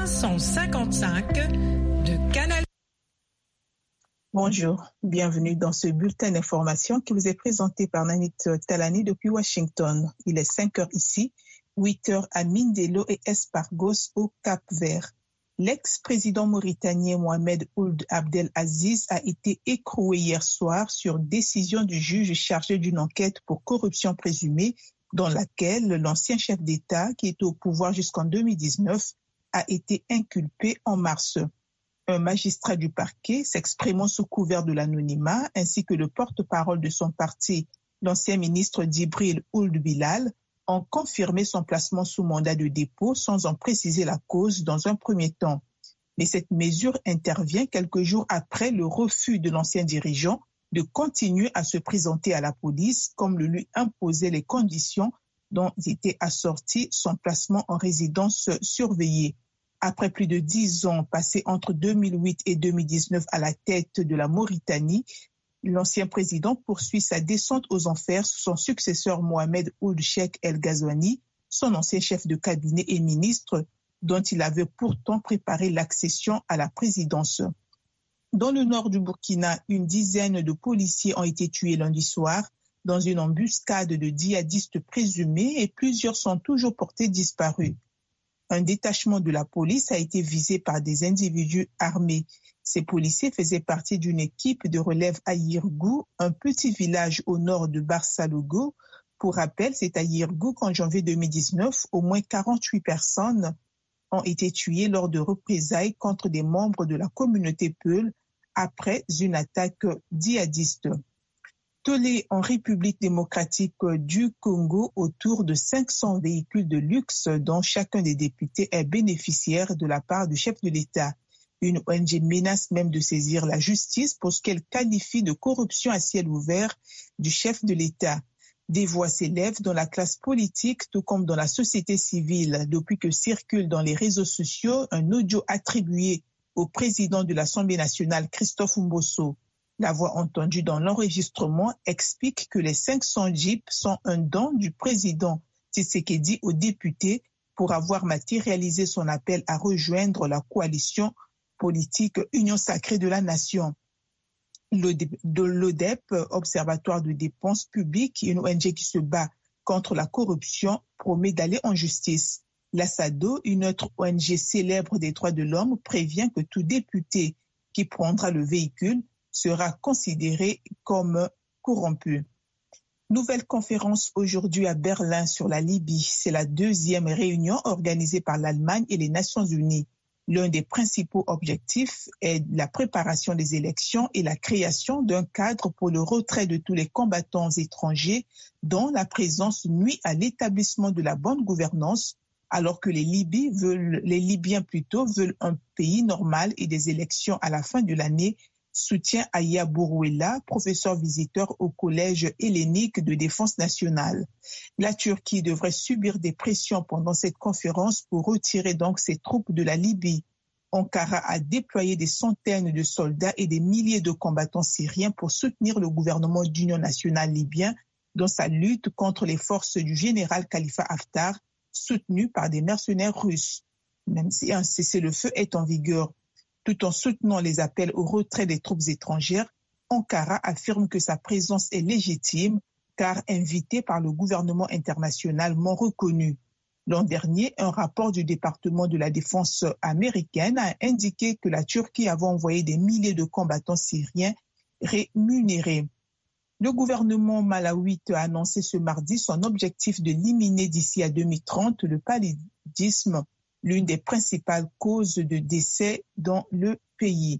555 de Canal. Bonjour, bienvenue dans ce bulletin d'information qui vous est présenté par Nanit Talani depuis Washington. Il est 5 heures ici, 8 heures à Mindelo et Espargos au Cap-Vert. L'ex-président mauritanien Mohamed Ould Abdel Aziz a été écroué hier soir sur décision du juge chargé d'une enquête pour corruption présumée dans laquelle l'ancien chef d'État, qui était au pouvoir jusqu'en 2019, a été inculpé en mars. Un magistrat du parquet, s'exprimant sous couvert de l'anonymat, ainsi que le porte-parole de son parti, l'ancien ministre Djibril Ould Bilal, ont confirmé son placement sous mandat de dépôt sans en préciser la cause dans un premier temps. Mais cette mesure intervient quelques jours après le refus de l'ancien dirigeant de continuer à se présenter à la police comme le lui imposaient les conditions dont était assorti son placement en résidence surveillée. Après plus de 10 ans passés entre 2008 et 2019 à la tête de la Mauritanie, l'ancien président poursuit sa descente aux enfers sous son successeur Mohamed Ould Cheikh El Ghazouani, son ancien chef de cabinet et ministre, dont il avait pourtant préparé l'accession à la présidence. Dans le nord du Burkina, une dizaine de policiers ont été tués lundi soir dans une embuscade de djihadistes présumés et plusieurs sont toujours portés disparus. Un détachement de la police a été visé par des individus armés. Ces policiers faisaient partie d'une équipe de relève à Yirgou, un petit village au nord de Barsalogo. Pour rappel, c'est à Yirgou qu'en janvier 2019, au moins 48 personnes ont été tuées lors de représailles contre des membres de la communauté Peul après une attaque djihadiste. Tollé en République démocratique du Congo, autour de 500 véhicules de luxe dont chacun des députés est bénéficiaire de la part du chef de l'État. Une ONG menace même de saisir la justice pour ce qu'elle qualifie de corruption à ciel ouvert du chef de l'État. Des voix s'élèvent dans la classe politique tout comme dans la société civile depuis que circule dans les réseaux sociaux un audio attribué au président de l'Assemblée nationale, Christophe Mbosso. La voix entendue dans l'enregistrement explique que les 500 jeeps sont un don du président Tshisekedi aux députés pour avoir matérialisé son appel à rejoindre la coalition politique Union sacrée de la nation. L'ODEP, Observatoire de dépenses publiques, une ONG qui se bat contre la corruption, promet d'aller en justice. L'ASADO, une autre ONG célèbre des droits de l'homme, prévient que tout député qui prendra le véhicule sera considéré comme corrompu. Nouvelle conférence aujourd'hui à Berlin sur la Libye. C'est la deuxième réunion organisée par l'Allemagne et les Nations Unies. L'un des principaux objectifs est la préparation des élections et la création d'un cadre pour le retrait de tous les combattants étrangers dont la présence nuit à l'établissement de la bonne gouvernance, alors que les Libyens veulent un pays normal et des élections à la fin de l'année, soutient Aya Bourouela, professeur visiteur au Collège hellénique de défense nationale. La Turquie devrait subir des pressions pendant cette conférence pour retirer donc ses troupes de la Libye. Ankara a déployé des centaines de soldats et des milliers de combattants syriens pour soutenir le gouvernement d'union nationale libyen dans sa lutte contre les forces du général Khalifa Haftar, soutenu par des mercenaires russes. Même si un cessez-le-feu est en vigueur, tout en soutenant les appels au retrait des troupes étrangères, Ankara affirme que sa présence est légitime car invitée par le gouvernement internationalement reconnu. L'an dernier, un rapport du département de la défense américaine a indiqué que la Turquie avait envoyé des milliers de combattants syriens rémunérés. Le gouvernement malawite a annoncé ce mardi son objectif de limiter d'ici à 2030 le paludisme, l'une des principales causes de décès dans le pays.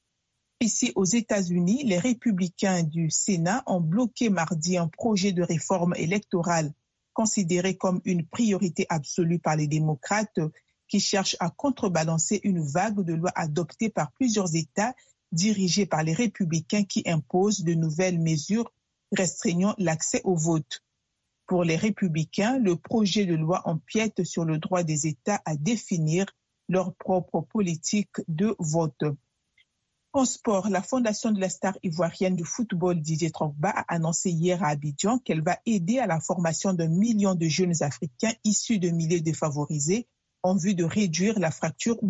Ici, aux États-Unis, les républicains du Sénat ont bloqué mardi un projet de réforme électorale considéré comme une priorité absolue par les démocrates qui cherchent à contrebalancer une vague de lois adoptées par plusieurs États dirigés par les républicains qui imposent de nouvelles mesures restreignant l'accès au vote. Pour les républicains, le projet de loi empiète sur le droit des États à définir leur propre politique de vote. En sport, la fondation de la star ivoirienne du football Didier Drogba a annoncé hier à Abidjan qu'elle va aider à la formation d'1 million de jeunes Africains issus de milieux défavorisés en vue de réduire la fracture